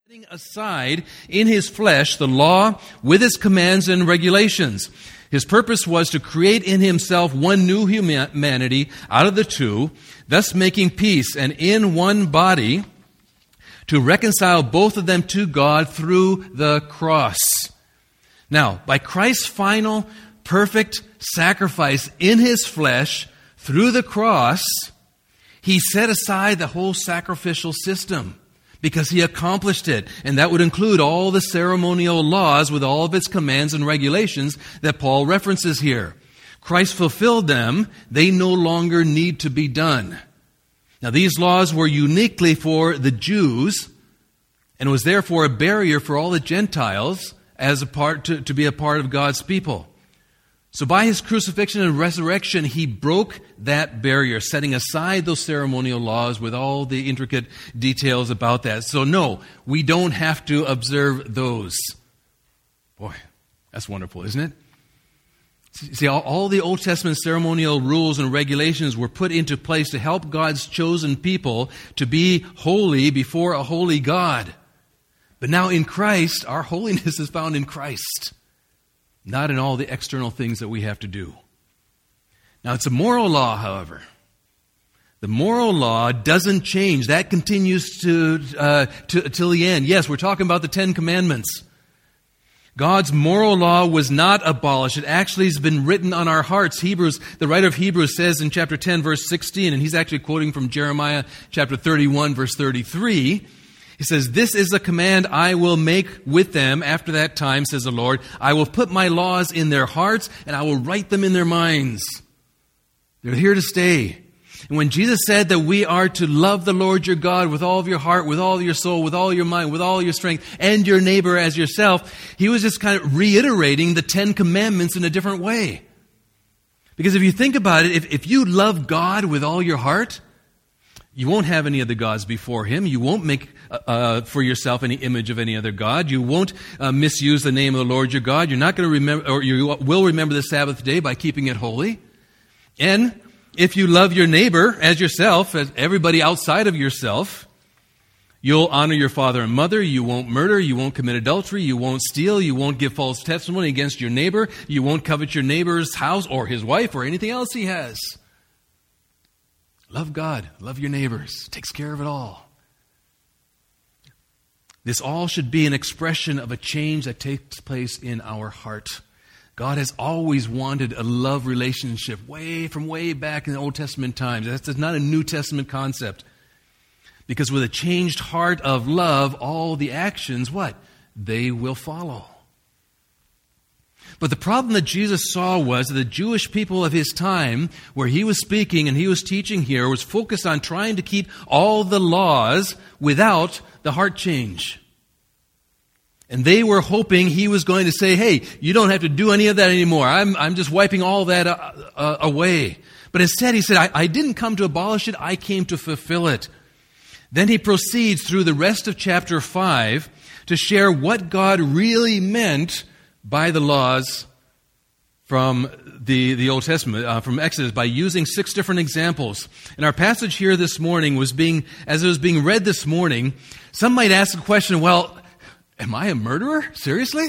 Setting aside in his flesh the law with its commands and regulations. His purpose was to create in himself one new humanity out of the two, thus making peace, and in one body to reconcile both of them to God through the cross. Now, by Christ's final perfect sacrifice in his flesh through the cross, he set aside the whole sacrificial system, because he accomplished it. And that would include all the ceremonial laws with all of its commands and regulations that Paul references here. Christ fulfilled them. They no longer need to be done. Now, these laws were uniquely for the Jews and was therefore a barrier for all the Gentiles as a part to be a part of God's people. So by his crucifixion and resurrection, he broke that barrier, setting aside those ceremonial laws with all the intricate details about that. So no, we don't have to observe those. Boy, that's wonderful, isn't it? See, all the Old Testament ceremonial rules and regulations were put into place to help God's chosen people to be holy before a holy God. But now in Christ, our holiness is found in Christ, not in all the external things that we have to do. Now, it's a moral law, however. The moral law doesn't change. That continues till the end. Yes, we're talking about the Ten Commandments. God's moral law was not abolished. It actually has been written on our hearts. The writer of Hebrews says in chapter 10, verse 16, and he's actually quoting from Jeremiah chapter 31, verse 33, he says, "This is a command I will make with them after that time, says the Lord. I will put my laws in their hearts, and I will write them in their minds." They're here to stay. And when Jesus said that we are to love the Lord your God with all of your heart, with all of your soul, with all your mind, with all your strength, and your neighbor as yourself, he was just kind of reiterating the Ten Commandments in a different way. Because if you think about it, if you love God with all your heart, you won't have any other gods before him. You won't make for yourself any image of any other god. You won't misuse the name of the Lord your God. You're not going to remember, or you will remember the Sabbath day by keeping it holy. And if you love your neighbor as yourself, as everybody outside of yourself, you'll honor your father and mother. You won't murder. You won't commit adultery. You won't steal. You won't give false testimony against your neighbor. You won't covet your neighbor's house or his wife or anything else he has. Love God. Love your neighbors. Takes care of it all. This all should be an expression of a change that takes place in our heart. God has always wanted a love relationship from way back in the Old Testament times. That's not a New Testament concept. Because with a changed heart of love, all the actions, what? They will follow. But the problem that Jesus saw was that the Jewish people of his time, where he was speaking and he was teaching here, was focused on trying to keep all the laws without the heart change. And they were hoping he was going to say, hey, you don't have to do any of that anymore. I'm just wiping all that away. But instead he said, I didn't come to abolish it, I came to fulfill it. Then he proceeds through the rest of chapter 5 to share what God really meant by the laws from the Old Testament, from Exodus, by using 6 different examples. And our passage here this morning as it was being read this morning, some might ask the question, well, am I a murderer? Seriously?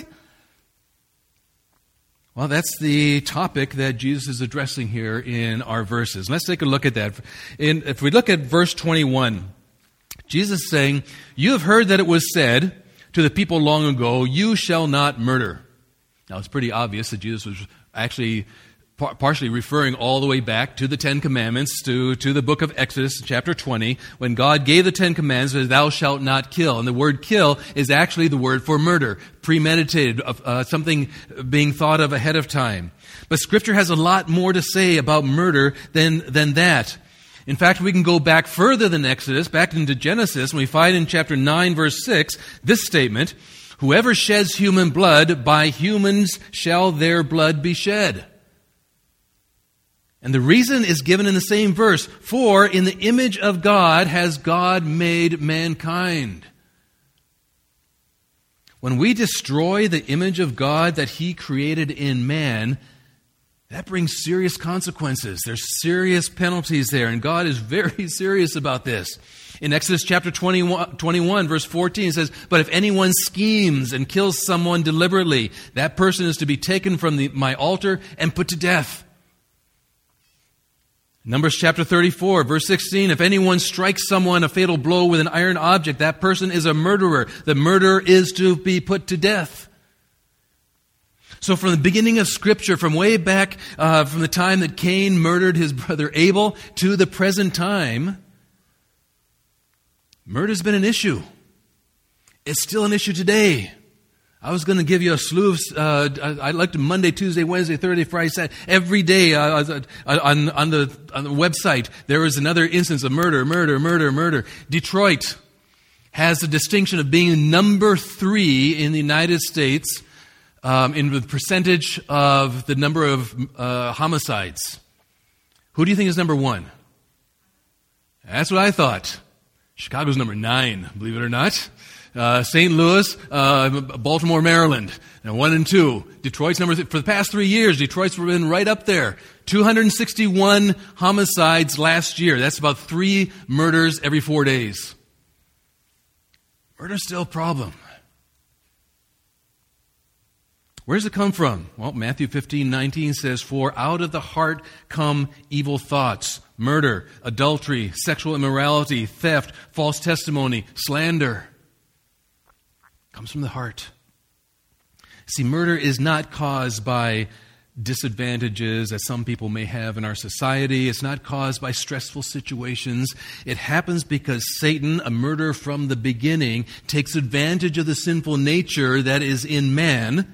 Well, that's the topic that Jesus is addressing here in our verses. Let's take a look at that. If we look at verse 21, Jesus is saying, "You have heard that it was said to the people long ago, 'You shall not murder.'" Now, it's pretty obvious that Jesus was actually partially referring all the way back to the Ten Commandments, to the book of Exodus, chapter 20, when God gave the Ten Commandments, "Thou shalt not kill." And the word kill is actually the word for murder, premeditated, something being thought of ahead of time. But Scripture has a lot more to say about murder than that. In fact, we can go back further than Exodus, back into Genesis, and we find in chapter 9, verse 6, this statement, "Whoever sheds human blood, by humans shall their blood be shed." And the reason is given in the same verse, "For in the image of God has God made mankind." When we destroy the image of God that he created in man, that brings serious consequences. There's serious penalties there, and God is very serious about this. In Exodus chapter 21, verse 14, it says, "But if anyone schemes and kills someone deliberately, that person is to be taken from my altar and put to death." Numbers chapter 34, verse 16, "If anyone strikes someone a fatal blow with an iron object, that person is a murderer. The murderer is to be put to death." So from the beginning of Scripture, from way back, from the time that Cain murdered his brother Abel to the present time, murder's been an issue. It's still an issue today. I was going to give you a slew of, I like to Monday, Tuesday, Wednesday, Thursday, Friday, Saturday, every day on the website, there is another instance of murder. Detroit has the distinction of being number 3 in the United States in the percentage of the number of homicides. Who do you think is number 1? That's what I thought. Chicago's number 9, believe it or not. St. Louis, Baltimore, Maryland, 1 and 2. Detroit's number 3. For the past 3 years, Detroit's been right up there. 261 homicides last year. That's about 3 murders every 4 days. Murder's still a problem. Where does it come from? Well, Matthew 15:19 says, "For out of the heart come evil thoughts, murder, adultery, sexual immorality, theft, false testimony, slander." It comes from the heart. See, murder is not caused by disadvantages that some people may have in our society. It's not caused by stressful situations. It happens because Satan, a murderer from the beginning, takes advantage of the sinful nature that is in man.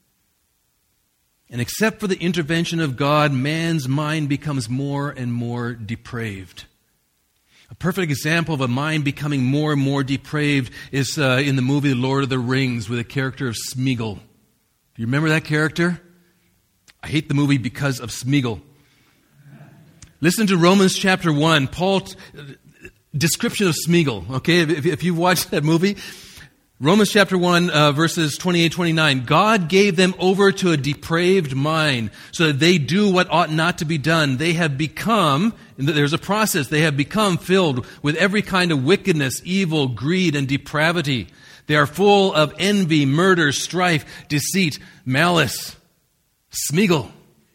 And except for the intervention of God, man's mind becomes more and more depraved. A perfect example of a mind becoming more and more depraved is in the movie Lord of the Rings with the character of Smeagol. Do you remember that character? I hate the movie because of Smeagol. Listen to Romans chapter 1, Paul's description of Smeagol. Okay, if you've watched that movie, Romans chapter 1, verses 28-29. "God gave them over to a depraved mind so that they do what ought not to be done. They have become," there's a process, "they have become filled with every kind of wickedness, evil, greed, and depravity. They are full of envy, murder, strife, deceit, malice." Smeagol.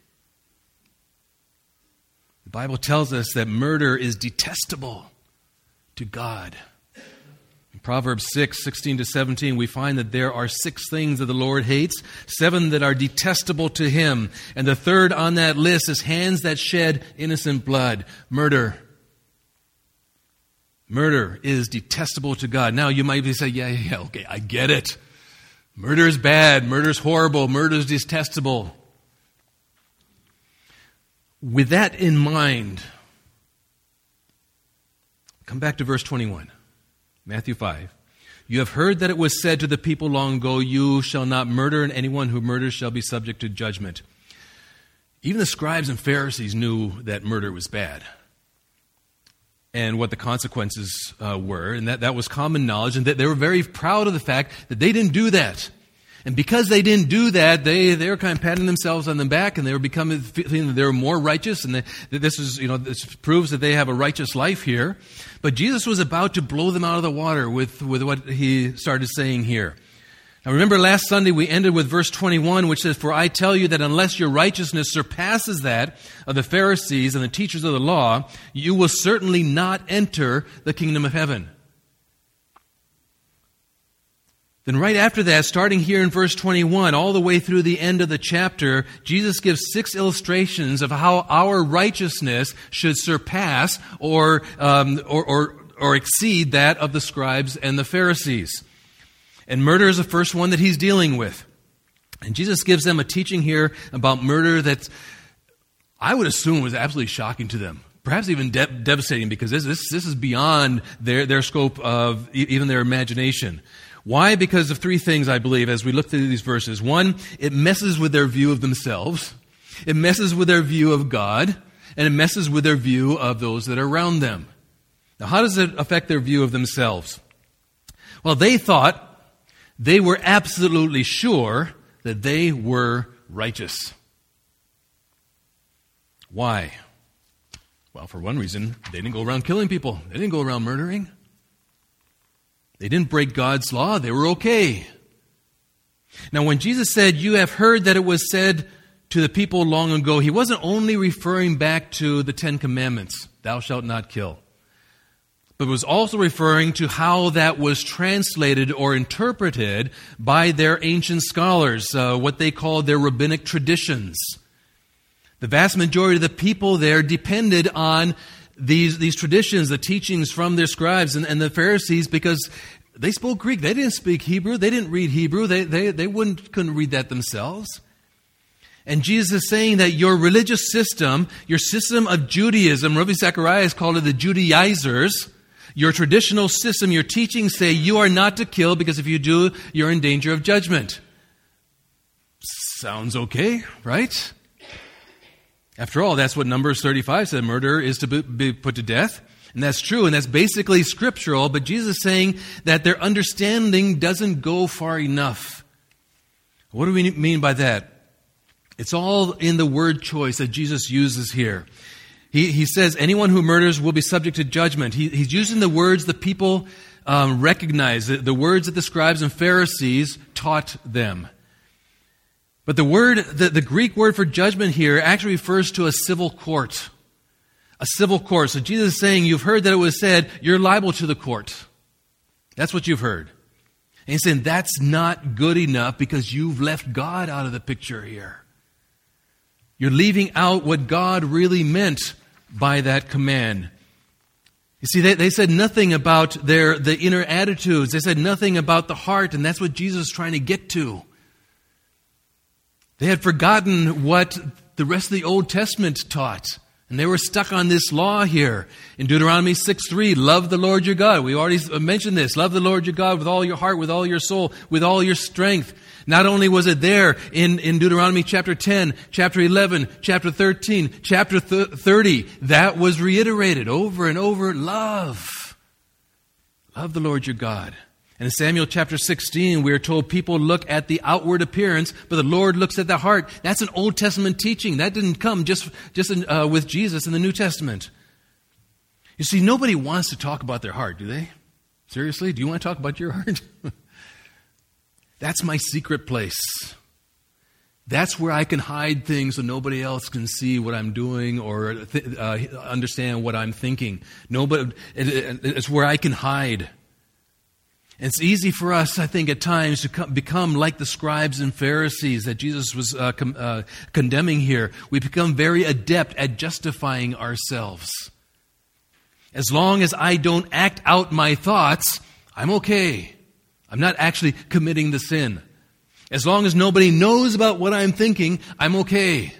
The Bible tells us that murder is detestable to God. Proverbs 6:16-17, we find that there are 6 things that the Lord hates, 7 that are detestable to Him. And the third on that list is hands that shed innocent blood. Murder. Murder is detestable to God. Now you might be saying, yeah, okay, I get it. Murder is bad. Murder is horrible. Murder is detestable. With that in mind, come back to verse 21. Matthew 5. "You have heard that it was said to the people long ago, 'You shall not murder, and anyone who murders shall be subject to judgment.'" Even the scribes and Pharisees knew that murder was bad and what the consequences were, and that was common knowledge, and that they were very proud of the fact that they didn't do that. And because they didn't do that, they were kind of patting themselves on the back, and they were feeling that they were more righteous, and that this proves that they have a righteous life here. But Jesus was about to blow them out of the water with what he started saying here. Now remember, last Sunday we ended with verse 21, which says, "For I tell you that unless your righteousness surpasses that of the Pharisees and the teachers of the law, you will certainly not enter the kingdom of heaven." Then right after that, starting here in verse 21, all the way through the end of the chapter, Jesus gives 6 illustrations of how our righteousness should surpass or exceed that of the scribes and the Pharisees. And murder is the first one that he's dealing with. And Jesus gives them a teaching here about murder that I would assume was absolutely shocking to them. Perhaps even devastating, because this is beyond their scope of even their imagination. Why? Because of 3 things, I believe, as we look through these verses. 1, it messes with their view of themselves. It messes with their view of God. And it messes with their view of those that are around them. Now, how does it affect their view of themselves? Well, they thought they were absolutely sure that they were righteous. Why? Well, for one reason, they didn't go around killing people. They didn't go around murdering. They didn't break God's law. They were okay. Now, when Jesus said, "You have heard that it was said to the people long ago," he wasn't only referring back to the 10 Commandments, "Thou shalt not kill," but was also referring to how that was translated or interpreted by their ancient scholars, what they called their rabbinic traditions. The vast majority of the people there depended on these traditions, the teachings from their scribes and the Pharisees, because they spoke Greek. They didn't speak Hebrew. They didn't read Hebrew. They couldn't read that themselves. And Jesus is saying that your religious system, your system of Judaism, Rabbi Zacharias called it the Judaizers, your traditional system, your teachings say you are not to kill because if you do, you're in danger of judgment. Sounds okay, right? After all, that's what Numbers 35 said. Murder is to be put to death. And that's true, and that's basically scriptural, but Jesus is saying that their understanding doesn't go far enough. What do we mean by that? It's all in the word choice that Jesus uses here. He says anyone who murders will be subject to judgment. He's using the words the people recognize, the words that the scribes and Pharisees taught them. But the Greek word for judgment here actually refers to a civil court. A civil court. So Jesus is saying, you've heard that it was said, you're liable to the court. That's what you've heard. And he's saying that's not good enough because you've left God out of the picture here. You're leaving out what God really meant by that command. You see, they said nothing about the inner attitudes. They said nothing about the heart, and that's what Jesus is trying to get to. They had forgotten what the rest of the Old Testament taught. And they were stuck on this law here. In Deuteronomy 6:3, love the Lord your God. We already mentioned this. Love the Lord your God with all your heart, with all your soul, with all your strength. Not only was it there in Deuteronomy chapter 10, chapter 11, chapter 13, chapter 30, that was reiterated over and over. Love. Love the Lord your God. And in Samuel chapter 16, we are told people look at the outward appearance, but the Lord looks at the heart. That's an Old Testament teaching. That didn't come just with Jesus in the New Testament. You see, nobody wants to talk about their heart, do they? Seriously? Do you want to talk about your heart? That's my secret place. That's where I can hide things so nobody else can see what I'm doing or understand what I'm thinking. It's where I can hide. It's easy for us, I think, at times to become like the scribes and Pharisees that Jesus was condemning here. We become very adept at justifying ourselves. As long as I don't act out my thoughts, I'm okay. I'm not actually committing the sin. As long as nobody knows about what I'm thinking, I'm okay.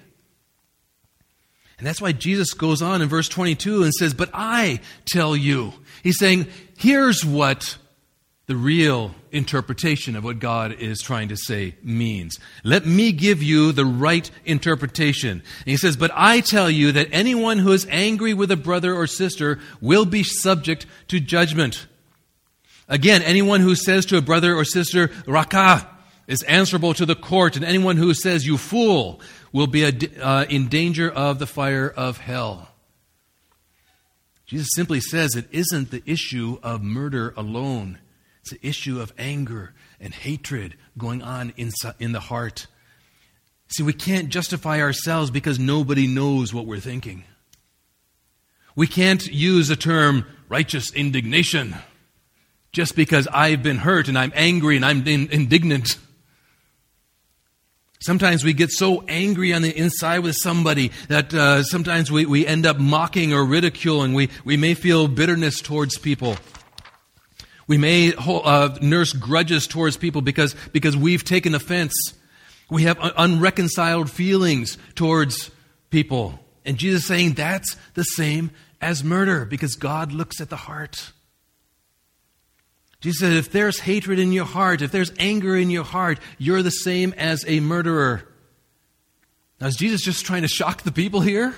And that's why Jesus goes on in verse 22 and says, but I tell you. He's saying, here's what the real interpretation of what God is trying to say means. Let me give you the right interpretation. And he says, but I tell you that anyone who is angry with a brother or sister will be subject to judgment. Again, anyone who says to a brother or sister, Raka, is answerable to the court, and anyone who says, you fool, will be in danger of the fire of hell. Jesus simply says it isn't the issue of murder alone. It's an issue of anger and hatred going on in the heart. See, we can't justify ourselves because nobody knows what we're thinking. We can't use the term righteous indignation just because I've been hurt and I'm angry and I'm indignant. Sometimes we get so angry on the inside with somebody that sometimes we end up mocking or ridiculing. We may feel bitterness towards people. We may nurse grudges towards people because we've taken offense. We have unreconciled feelings towards people. And Jesus is saying that's the same as murder because God looks at the heart. Jesus said, if there's hatred in your heart, if there's anger in your heart, you're the same as a murderer. Now, is Jesus just trying to shock the people here?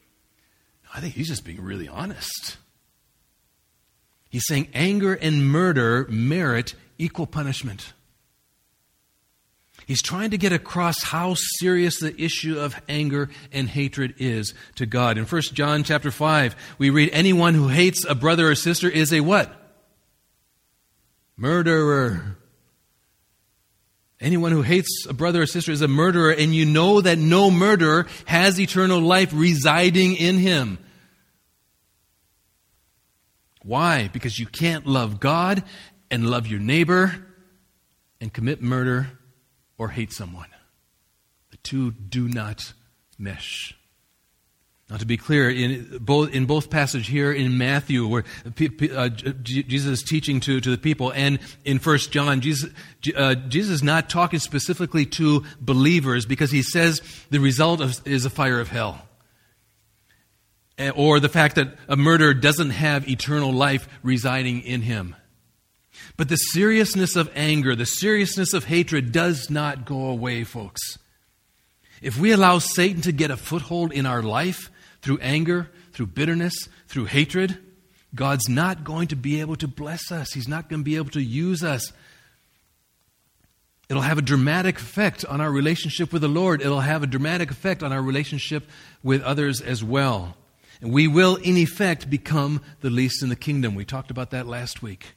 I think he's just being really honest. He's saying anger and murder merit equal punishment. He's trying to get across how serious the issue of anger and hatred is to God. In 1 John chapter 5, we read, anyone who hates a brother or sister is a what? Murderer. Anyone who hates a brother or sister is a murderer, and you know that no murderer has eternal life residing in him. Why? Because you can't love God and love your neighbor and commit murder or hate someone. The two do not mesh. Now, to be clear, in both passages here in Matthew, where Jesus is teaching to the people, and in 1 John, Jesus is not talking specifically to believers, because he says the result is a fire of hell, or the fact that a murderer doesn't have eternal life residing in him. But the seriousness of anger, the seriousness of hatred does not go away, folks. If we allow Satan to get a foothold in our life through anger, through bitterness, through hatred, God's not going to be able to bless us. He's not going to be able to use us. It'll have a dramatic effect on our relationship with the Lord. It'll have a dramatic effect on our relationship with others as well. And we will, in effect, become the least in the kingdom. We talked about that last week.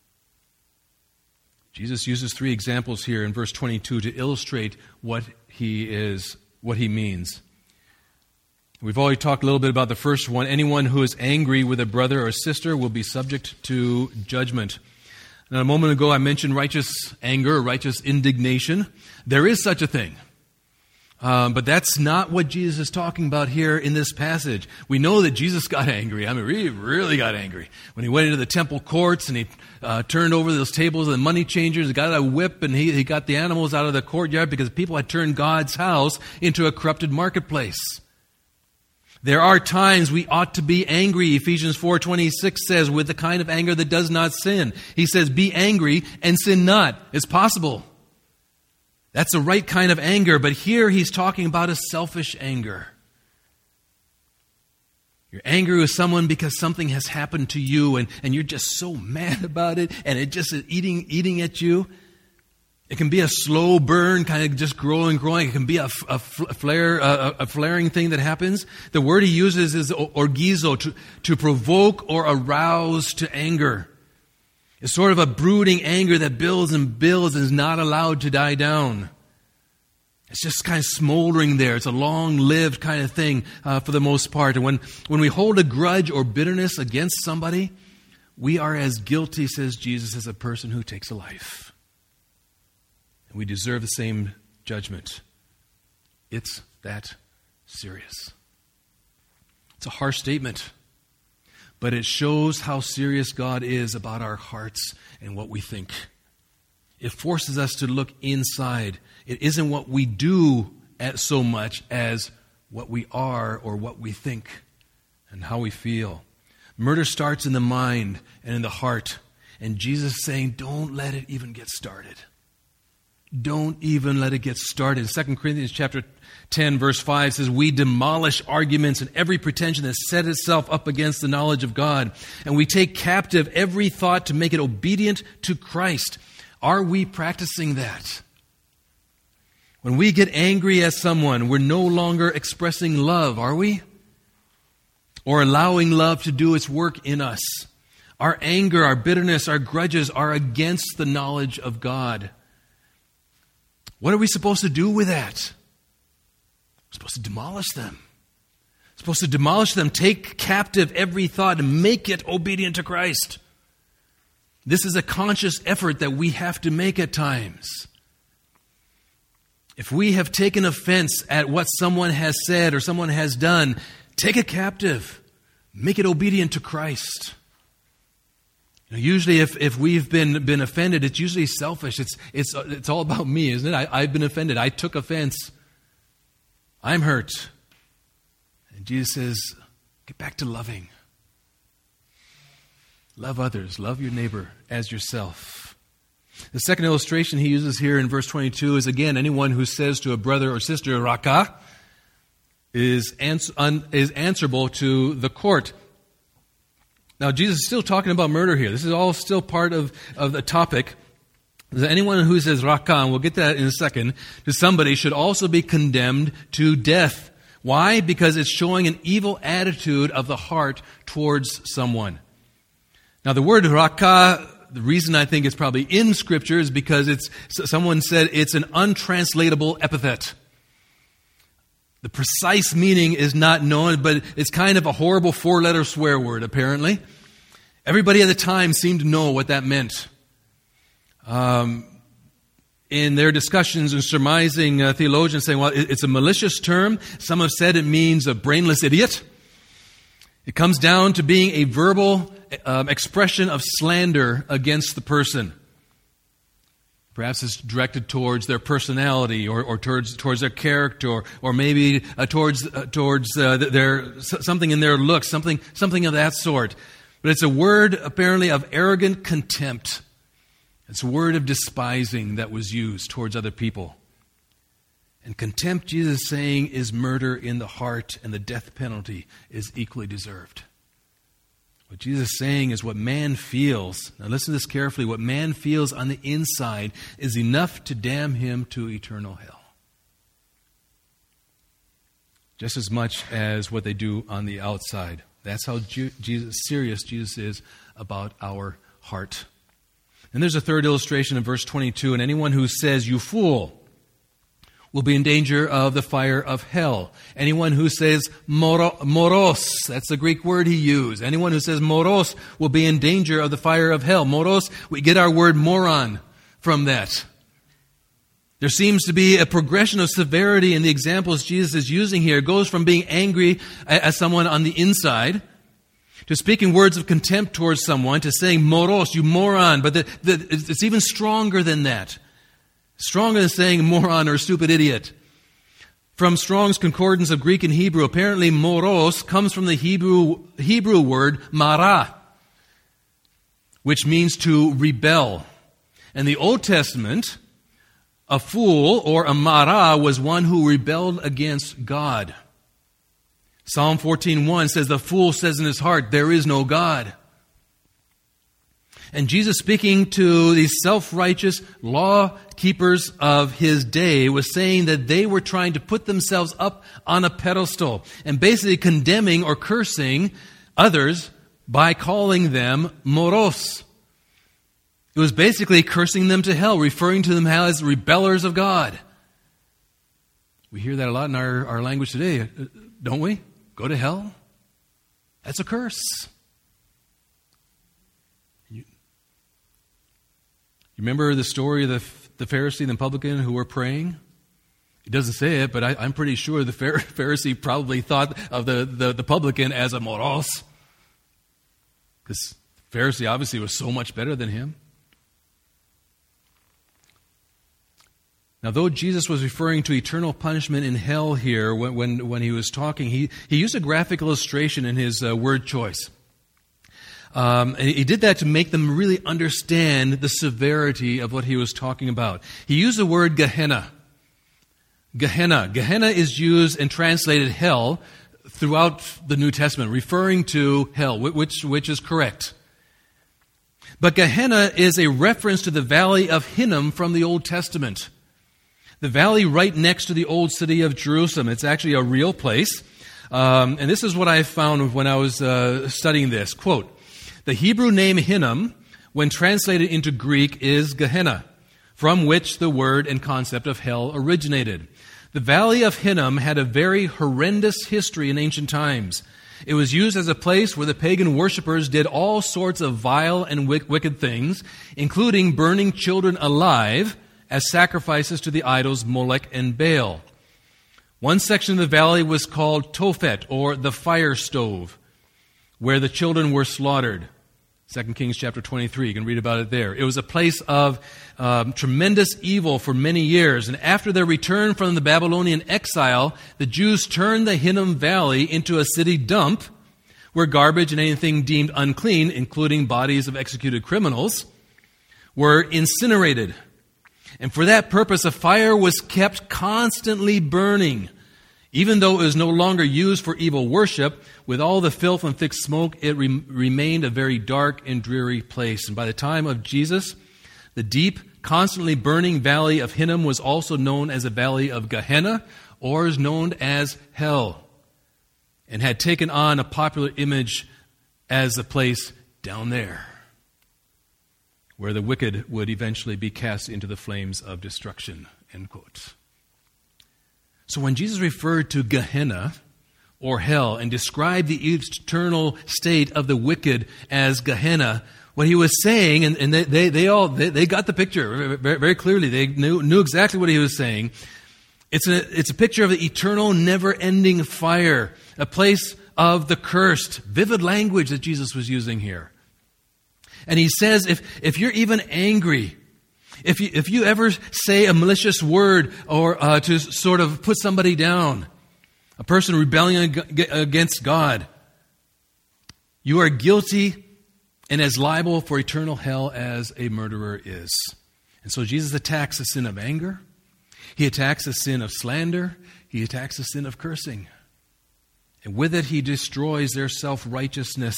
Jesus uses 3 examples here in verse 22 to illustrate what he means. We've already talked a little bit about the first one. Anyone who is angry with a brother or sister will be subject to judgment. Now, a moment ago I mentioned righteous anger, righteous indignation. There is such a thing. But that's not what Jesus is talking about here in this passage. We know that Jesus got angry. I mean, he really got angry. When he went into the temple courts and he turned over those tables of the money changers, he got a whip and he got the animals out of the courtyard because people had turned God's house into a corrupted marketplace. There are times we ought to be angry. Ephesians 4:26 says, with the kind of anger that does not sin. He says, be angry and sin not. It's possible. That's the right kind of anger, but here he's talking about a selfish anger. You're angry with someone because something has happened to you and you're just so mad about it and it just is eating at you. It can be a slow burn, kind of just growing. It can be a flaring thing that happens. The word he uses is orgizo, to provoke or arouse to anger. It's sort of a brooding anger that builds and builds and is not allowed to die down. It's just kind of smoldering there. It's a long-lived kind of thing for the most part. And when we hold a grudge or bitterness against somebody, we are as guilty, says Jesus, as a person who takes a life. And we deserve the same judgment. It's that serious. It's a harsh statement. But it shows how serious God is about our hearts and what we think. It forces us to look inside. It isn't what we do so much as what we are or what we think and how we feel. Murder starts in the mind and in the heart. And Jesus is saying, don't let it even get started. Don't even let it get started. 2 Corinthians chapter 10, verse 5 says, we demolish arguments and every pretension that set itself up against the knowledge of God. And we take captive every thought to make it obedient to Christ. Are we practicing that? When we get angry at someone, we're no longer expressing love, are we? Or allowing love to do its work in us. Our anger, our bitterness, our grudges are against the knowledge of God. What are we supposed to do with that? We're supposed to demolish them. We're supposed to demolish them, take captive every thought and make it obedient to Christ. This is a conscious effort that we have to make at times. If we have taken offense at what someone has said or someone has done, take it captive. Make it obedient to Christ. Usually if we've been offended, it's usually selfish. It's all about me, isn't it? I've been offended. I took offense. I'm hurt. And Jesus says, get back to loving. Love others. Love your neighbor as yourself. The second illustration he uses here in verse 22 is, again, anyone who says to a brother or sister, raka, is answerable to the court. Now, Jesus is still talking about murder here. This is all still part of the topic. Anyone who says raka, and we'll get that in a second, to somebody should also be condemned to death. Why? Because it's showing an evil attitude of the heart towards someone. Now the word raka, the reason I think it's probably in Scripture is because someone said it's an untranslatable epithet. The precise meaning is not known, but it's kind of a horrible 4-letter swear word, apparently. Everybody at the time seemed to know what that meant. In their discussions and surmising, theologians saying, well, it's a malicious term. Some have said it means a brainless idiot. It comes down to being a verbal expression of slander against the person. Perhaps it's directed towards their personality or towards their character or maybe towards their something in their looks, something of that sort. But it's a word apparently of arrogant contempt. It's a word of despising that was used towards other people. And contempt, Jesus is saying, is murder in the heart, and the death penalty is equally deserved. What Jesus is saying is what man feels, now listen to this carefully, what man feels on the inside is enough to damn him to eternal hell. Just as much as what they do on the outside. That's how serious Jesus is about our heart. And there's a third illustration in verse 22, and anyone who says, "You fool," will be in danger of the fire of hell. Anyone who says moros, that's the Greek word he used. Anyone who says moros will be in danger of the fire of hell. Moros, we get our word moron from that. There seems to be a progression of severity in the examples Jesus is using here. It goes from being angry at someone on the inside to speaking words of contempt towards someone, to saying moros, you moron. But it's even stronger than that. Stronger than saying moron or stupid idiot. From Strong's Concordance of Greek and Hebrew, apparently moros comes from the Hebrew word mara, which means to rebel. In the Old Testament, a fool or a mara was one who rebelled against God. Psalm 14:1 says, "The fool says in his heart, there is no God." And Jesus, speaking to these self-righteous law keepers of his day, was saying that they were trying to put themselves up on a pedestal and basically condemning or cursing others by calling them moros. It was basically cursing them to hell, referring to them as rebellers of God. We hear that a lot in our language today, don't we? Go to hell? That's a curse. You remember the story of the Pharisee and the publican who were praying? He doesn't say it, but I'm pretty sure the Pharisee probably thought of the publican as a moros. Because the Pharisee obviously was so much better than him. Now, though Jesus was referring to eternal punishment in hell here when he was talking, he used a graphic illustration in his word choice. And he did that to make them really understand the severity of what he was talking about. He used the word Gehenna. Gehenna. Gehenna is used and translated hell throughout the New Testament, referring to hell, which is correct. But Gehenna is a reference to the valley of Hinnom from the Old Testament. The valley right next to the old city of Jerusalem. It's actually a real place. And this is what I found when I was studying this. Quote, "The Hebrew name Hinnom, when translated into Greek, is Gehenna, from which the word and concept of hell originated. The valley of Hinnom had a very horrendous history in ancient times. It was used as a place where the pagan worshippers did all sorts of vile and wicked things, including burning children alive as sacrifices to the idols Molech and Baal. One section of the valley was called Tophet, or the fire stove, where the children were slaughtered. 2 Kings chapter 23, you can read about it there. It was a place of tremendous evil for many years. And after their return from the Babylonian exile, the Jews turned the Hinnom Valley into a city dump where garbage and anything deemed unclean, including bodies of executed criminals, were incinerated. And for that purpose, a fire was kept constantly burning. Even though it was no longer used for evil worship, with all the filth and thick smoke, it remained a very dark and dreary place. And by the time of Jesus, The deep, constantly burning valley of Hinnom was also known as the valley of Gehenna, or is known as hell, and had taken on a popular image as the place down there, where the wicked would eventually be cast into the flames of destruction, end quote. So when Jesus referred to Gehenna, or hell, and described the eternal state of the wicked as Gehenna, what he was saying, and they got the picture very, very clearly. They knew exactly what he was saying. It's a picture of the eternal, never-ending fire, a place of the cursed. Vivid language that Jesus was using here. And he says, if you're even angry, if you ever say a malicious word or to sort of put somebody down, a person rebelling against God, you are guilty and as liable for eternal hell as a murderer is. And so Jesus attacks the sin of anger. He attacks the sin of slander. He attacks the sin of cursing. And with it, he destroys their self-righteousness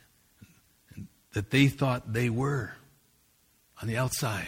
that they thought they were on the outside.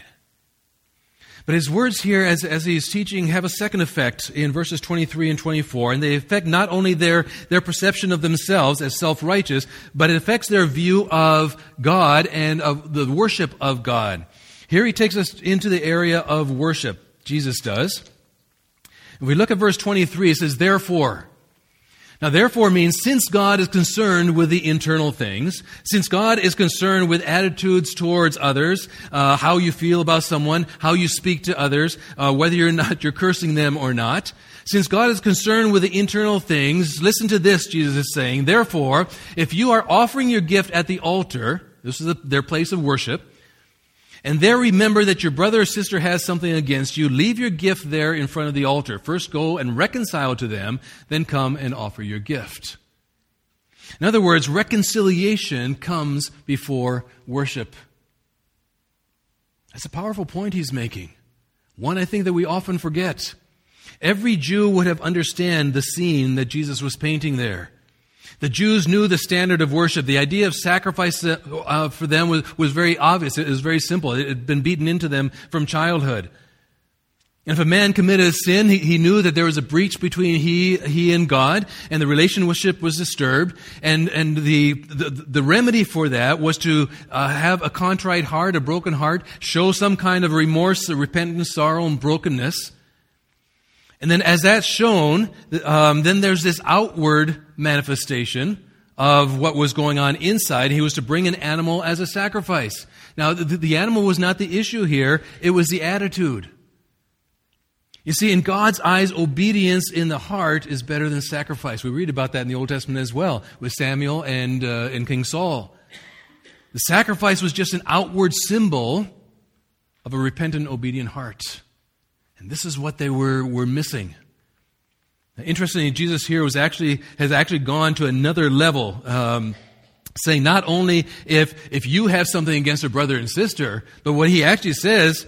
But his words here, as he's teaching, have a second effect in verses 23 and 24. And they affect not only their perception of themselves as self-righteous, but it affects their view of God and of the worship of God. Here he takes us into the area of worship. Jesus does. If we look at verse 23, it says, therefore. Now, therefore means since God is concerned with the internal things, since God is concerned with attitudes towards others, how you feel about someone, how you speak to others, whether you're cursing them or not, since God is concerned with the internal things, listen to this, Jesus is saying, therefore, if you are offering your gift at the altar, this is their place of worship, and there remember that your brother or sister has something against you, leave your gift there in front of the altar. First go and reconcile to them, then come and offer your gift. In other words, reconciliation comes before worship. That's a powerful point he's making. One I think that we often forget. Every Jew would have understood the scene that Jesus was painting there. The Jews knew the standard of worship. The idea of sacrifice for them was very obvious. It was very simple. It had been beaten into them from childhood. And if a man committed a sin, he knew that there was a breach between he and God, and the relationship was disturbed. And the remedy for that was to have a contrite heart, a broken heart, show some kind of remorse, repentance, sorrow, and brokenness. And then as that's shown, then there's this outward manifestation of what was going on inside. He was to bring an animal as a sacrifice. Now, the animal was not the issue here. It was the attitude. You see, in God's eyes, obedience in the heart is better than sacrifice. We read about that in the Old Testament as well, with Samuel and King Saul. The sacrifice was just an outward symbol of a repentant, obedient heart. And this is what they were missing. Now, interestingly, Jesus here has actually gone to another level, saying not only if you have something against a brother and sister, but what he actually says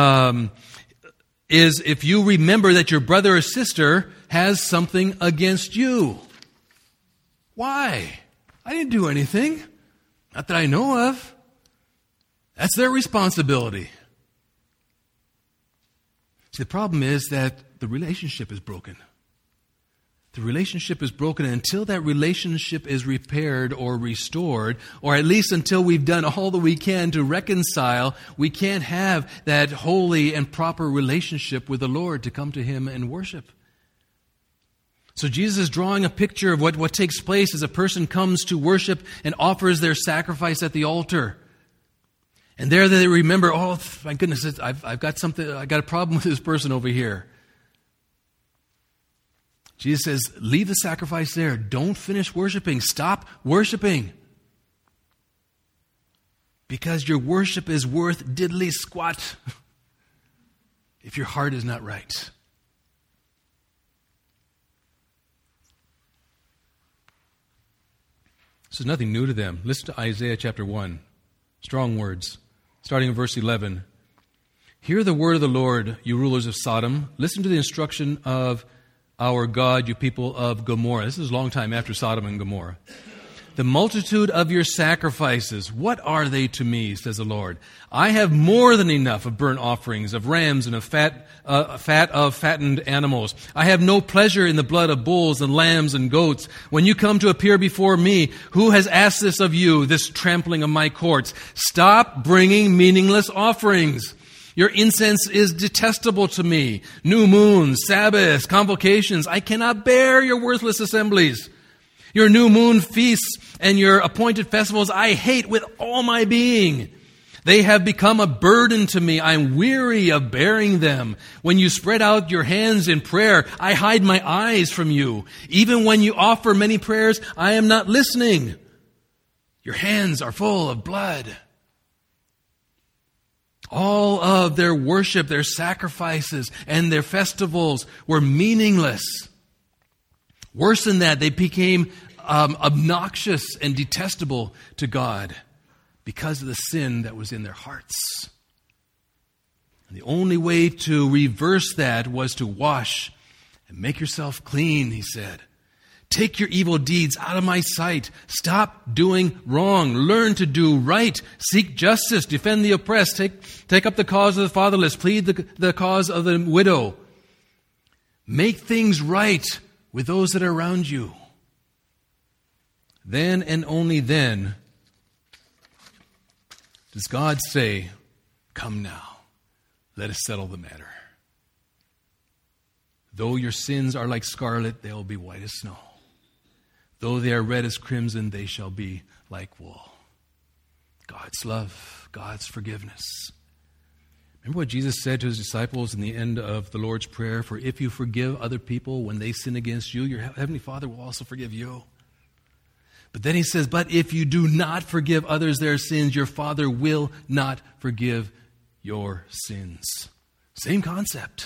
is if you remember that your brother or sister has something against you. Why? I didn't do anything. Not that I know of. That's their responsibility. See, the problem is that the relationship is broken. The relationship is broken, and until that relationship is repaired or restored, or at least until we've done all that we can to reconcile, we can't have that holy and proper relationship with the Lord to come to Him and worship. So Jesus is drawing a picture of what takes place as a person comes to worship and offers their sacrifice at the altar. And there they remember, oh, my goodness, I've got something, I got a problem with this person over here. Jesus says, leave the sacrifice there. Don't finish worshiping. Stop worshiping. Because your worship is worth diddly squat if your heart is not right. This is nothing new to them. Listen to Isaiah chapter 1. Strong words. Starting in verse 11. Hear the word of the Lord, you rulers of Sodom. Listen to the instruction of our God, you people of Gomorrah. This is a long time after Sodom and Gomorrah. the multitude of your sacrifices, what are they to me, says the Lord? I have more than enough of burnt offerings, of rams, and of fat of fattened animals. I have no pleasure in the blood of bulls and lambs and goats. When you come to appear before me, who has asked this of you, this trampling of my courts? Stop bringing meaningless offerings. Your incense is detestable to me. New moons, Sabbaths, convocations. I cannot bear your worthless assemblies. Your new moon feasts and your appointed festivals I hate with all my being. They have become a burden to me. I'm weary of bearing them. When you spread out your hands in prayer, I hide my eyes from you. Even when you offer many prayers, I am not listening. Your hands are full of blood. All of their worship, their sacrifices, and their festivals were meaningless. Worse than that, they became obnoxious and detestable to God because of the sin that was in their hearts. And the only way to reverse that was to wash and make yourself clean, he said. Take your evil deeds out of my sight. Stop doing wrong. Learn to do right. Seek justice. Defend the oppressed. Take up the cause of the fatherless. Plead the cause of the widow. Make things right with those that are around you. Then and only then does God say, come now, let us settle the matter. Though your sins are like scarlet, they will be white as snow. Though they are red as crimson, they shall be like wool. God's love, God's forgiveness. Remember what Jesus said to his disciples in the end of the Lord's Prayer? For if you forgive other people when they sin against you, your heavenly Father will also forgive you. But then he says, but if you do not forgive others their sins, your Father will not forgive your sins. Same concept.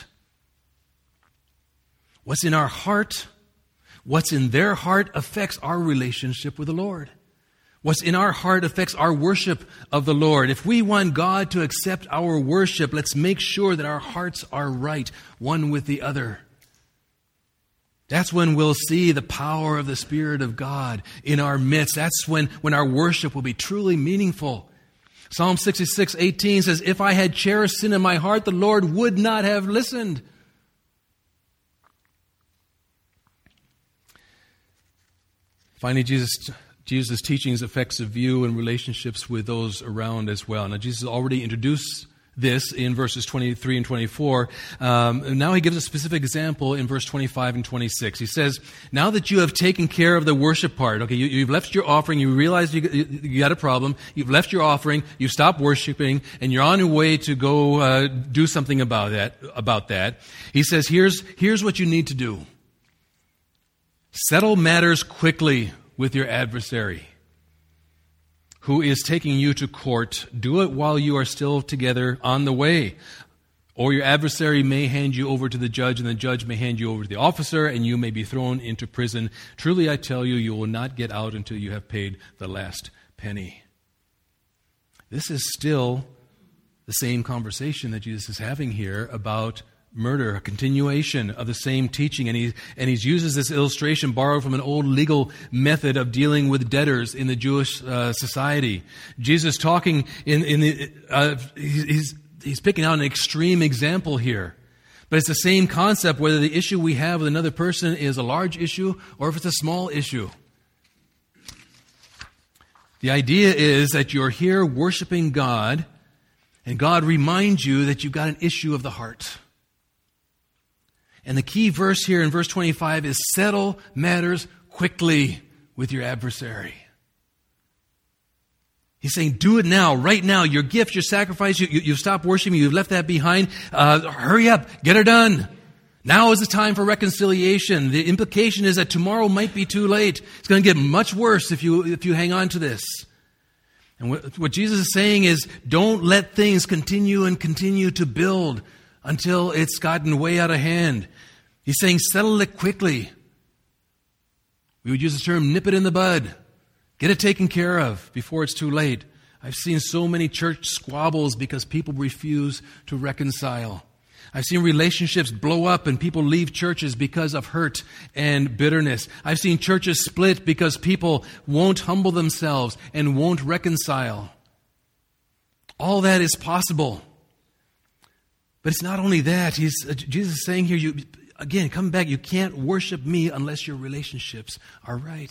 What's in our heart, what's in their heart affects our relationship with the Lord. What's in our heart affects our worship of the Lord. If we want God to accept our worship, let's make sure that our hearts are right, one with the other. That's when we'll see the power of the Spirit of God in our midst. That's when our worship will be truly meaningful. Psalm 66:18 says, if I had cherished sin in my heart, the Lord would not have listened. Finally, Jesus' teachings affects the view and relationships with those around as well. Now, Jesus already introduced this in verses 23 and 24. Now he gives a specific example in verse 25 and 26. He says, now that you have taken care of the worship part, okay, you've left your offering, you realize you got a problem, you've left your offering, you've stopped worshiping, and you're on your way to go do something about that. He says, here's what you need to do. Settle matters quickly with your adversary who is taking you to court. Do it while you are still together on the way. Or your adversary may hand you over to the judge, and the judge may hand you over to the officer, and you may be thrown into prison. Truly, I tell you, you will not get out until you have paid the last penny. This is still the same conversation that Jesus is having here about murder, a continuation of the same teaching. And he uses this illustration borrowed from an old legal method of dealing with debtors in the Jewish society. Jesus talking he's picking out an extreme example here. But it's the same concept whether the issue we have with another person is a large issue or if it's a small issue. The idea is that you're here worshiping God, and God reminds you that you've got an issue of the heart. And the key verse here in verse 25 is settle matters quickly with your adversary. He's saying, do it now, right now. Your gift, your sacrifice, you've stopped worshiping, you've left that behind. Hurry up, get her done. Now is the time for reconciliation. The implication is that tomorrow might be too late. It's going to get much worse if you hang on to this. And what Jesus is saying is, don't let things continue to build until it's gotten way out of hand. He's saying, settle it quickly. We would use the term, nip it in the bud. Get it taken care of before it's too late. I've seen so many church squabbles because people refuse to reconcile. I've seen relationships blow up and people leave churches because of hurt and bitterness. I've seen churches split because people won't humble themselves and won't reconcile. All that is possible. But it's not only that. Jesus is saying here, again, come back, you can't worship me unless your relationships are right.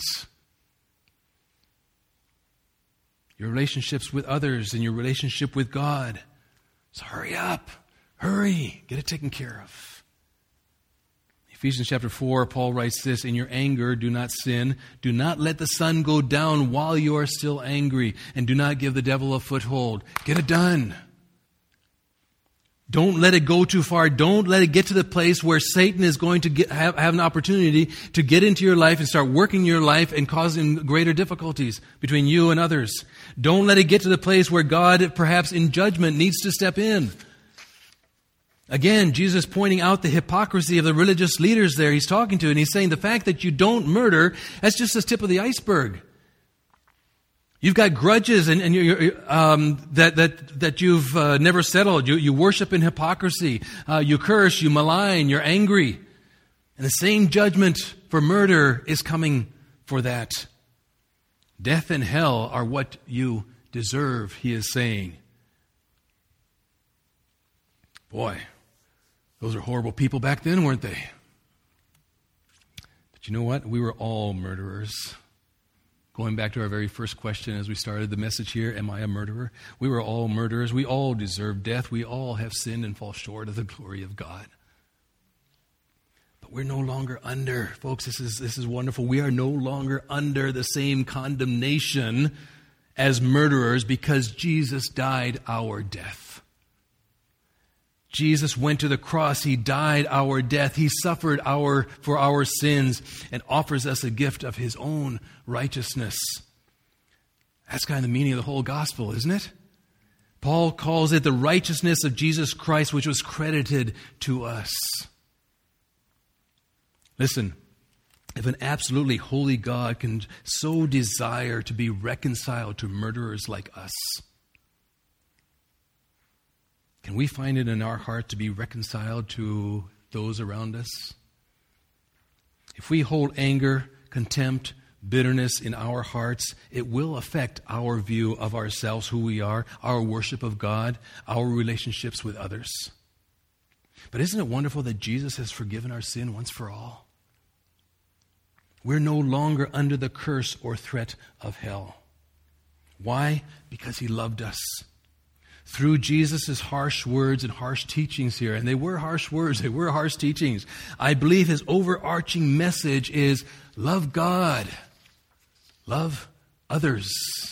Your relationships with others and your relationship with God. So hurry up. Hurry. Get it taken care of. Ephesians chapter 4, Paul writes this, in your anger, do not sin. Do not let the sun go down while you are still angry. And do not give the devil a foothold. Get it done. Don't let it go too far. Don't let it get to the place where Satan is going to have an opportunity to get into your life and start working your life and causing greater difficulties between you and others. Don't let it get to the place where God, perhaps in judgment, needs to step in. Again, Jesus is pointing out the hypocrisy of the religious leaders there he's talking to, and he's saying the fact that you don't murder, that's just the tip of the iceberg. You've got grudges and that you've never settled. You worship in hypocrisy. You curse, you malign, you're angry. And the same judgment for murder is coming for that. Death and hell are what you deserve, he is saying. Boy, those are horrible people back then, weren't they? But you know what? We were all murderers. Going back to our very first question as we started the message here, am I a murderer? We were all murderers. We all deserve death. We all have sinned and fall short of the glory of God. But we're no longer under, folks, this is wonderful. We are no longer under the same condemnation as murderers because Jesus died our death. Jesus went to the cross. He died our death. He suffered for our sins and offers us a gift of his own righteousness. That's kind of the meaning of the whole gospel, isn't it? Paul calls it the righteousness of Jesus Christ, which was credited to us. Listen, if an absolutely holy God can so desire to be reconciled to murderers like us, can we find it in our heart to be reconciled to those around us? If we hold anger, contempt, bitterness in our hearts, it will affect our view of ourselves, who we are, our worship of God, our relationships with others. But isn't it wonderful that Jesus has forgiven our sin once for all? We're no longer under the curse or threat of hell. Why? Because he loved us. Through Jesus' harsh words and harsh teachings here, and they were harsh words, they were harsh teachings, I believe his overarching message is love God, love others.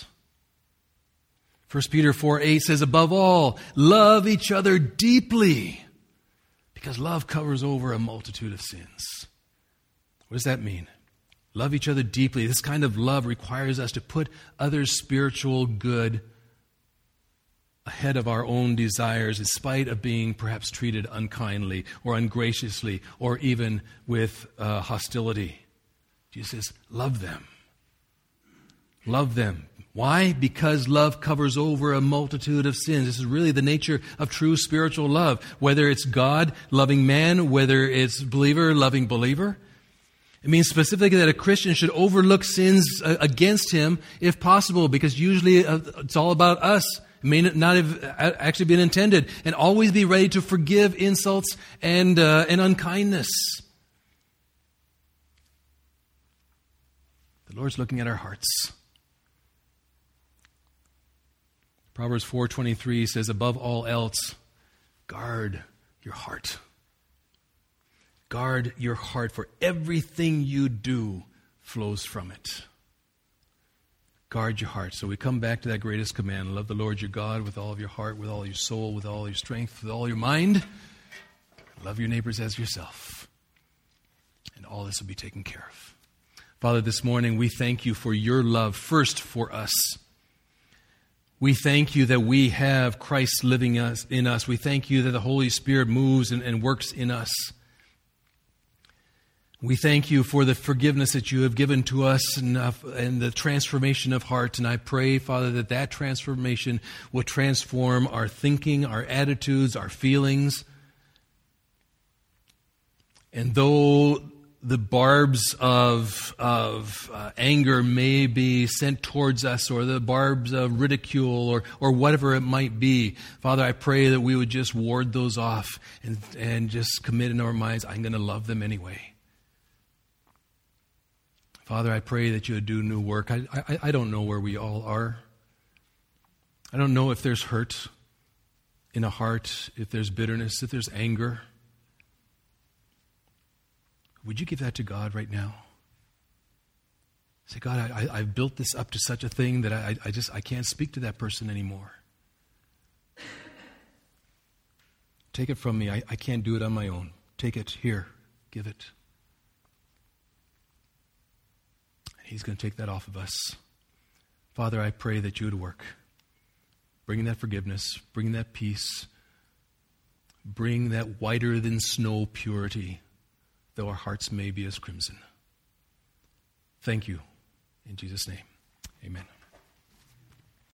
1 Peter 4:8 says, above all, love each other deeply, because love covers over a multitude of sins. What does that mean? Love each other deeply. This kind of love requires us to put others' spiritual good ahead of our own desires, in spite of being perhaps treated unkindly or ungraciously or even with hostility. Jesus says, love them. Love them. Why? Because love covers over a multitude of sins. This is really the nature of true spiritual love. Whether it's God loving man, whether it's believer loving believer. It means specifically that a Christian should overlook sins against him if possible, because usually it's all about us. It may not have actually been intended. And always be ready to forgive insults and unkindness. The Lord's looking at our hearts. Proverbs 4:23 says, above all else, guard your heart. Guard your heart, for everything you do flows from it. Guard your heart. So we come back to that greatest command. Love the Lord your God with all of your heart, with all your soul, with all your strength, with all your mind. Love your neighbors as yourself. And all this will be taken care of. Father, this morning we thank you for your love first for us. We thank you that we have Christ living in us. We thank you that the Holy Spirit moves and works in us. We thank you for the forgiveness that you have given to us and the transformation of heart. And I pray, Father, that transformation will transform our thinking, our attitudes, our feelings, And though the barbs of anger may be sent towards us, or the barbs of ridicule, or whatever it might be, Father, I pray that we would just ward those off and just commit in our minds, I'm going to love them anyway. Father, I pray that you would do new work. I don't know where we all are. I don't know if there's hurt in a heart, if there's bitterness, if there's anger. Would you give that to God right now? Say, God, I've built this up to such a thing that I can't speak to that person anymore. Take it from me. I can't do it on my own. Take it here. Give it. He's going to take that off of us. Father, I pray that you would work. Bring that forgiveness. Bring that peace. Bring that whiter than snow purity, though our hearts may be as crimson. Thank you. In Jesus' name, amen.